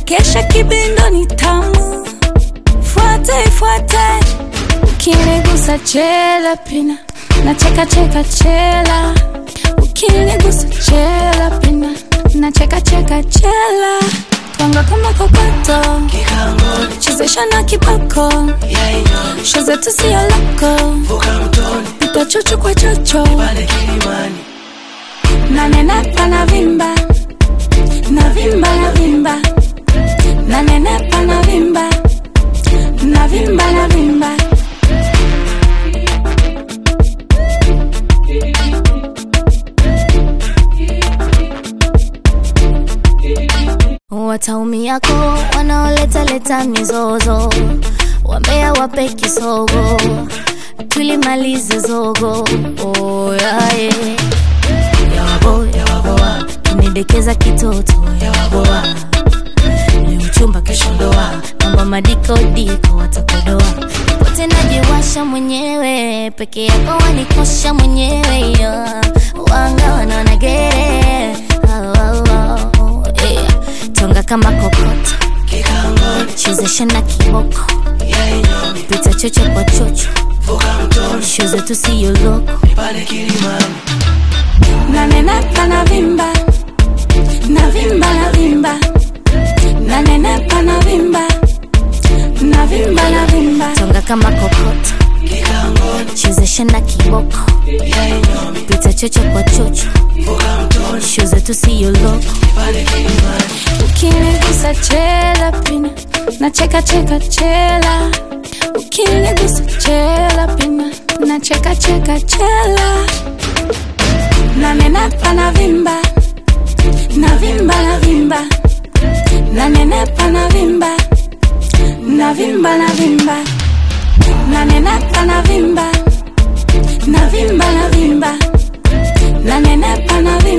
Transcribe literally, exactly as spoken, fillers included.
Kesha kibindo ni tamu, fuate fuate. Ukinigusa chela pina, na cheka cheka chela. Ukinigusa chela pina, na cheka cheka chela. Twanga kama kokoto, kikangoni, chezesha na kiboko, yainyo, shoze tusiyo lako, vuka mtoni, pita chocho kwa chocho, pale Kilimani. Nanenepa na vimba, na vimba na vimba. Nanenepa na vimba, na vimba na vimba. Wataumi yako wanaoleta leta mizozo, wambea wape kisogo, tulimalize zogo. Oh yeah, yeah. Yawabo, yawaboa, tunidekeza kitoto. Yawaboa, ni uchumba kesho ndoa, namba madiko diko watakodoa. Pote najiwasha mwenyewe, peke yako wanikosha mwenyewe. Yeah. Wanga wanaona gere, oh, oh, oh, yeah. Tonga kama kokoto, kikangoni, chezesha na kiboko, yainyo, pita chocho kwa chocho, vuka mtoni, shoze tusiyo loko, pale Kilimani. Nanenepa na vimba, na vimba na vimba. Nanenepa na vimba, na vimba na vimba. Tonga kama kokoto, kikangoni, chezesha na kiboko, yainyo, pita chocho kwa chocho, vuka mtoni, shoze tusiyo loko, pale Kilimani. Ukinigusa chela pina, na cheka cheka chela. Ukinigusa chela pina, na cheka cheka chela. Nanenepa na vimba, na vimba na vimba. Nanenepa na vimba, na vimba na vimba. Nanenepa na vimba, na vimba na vimba. Nanenepa na vimba.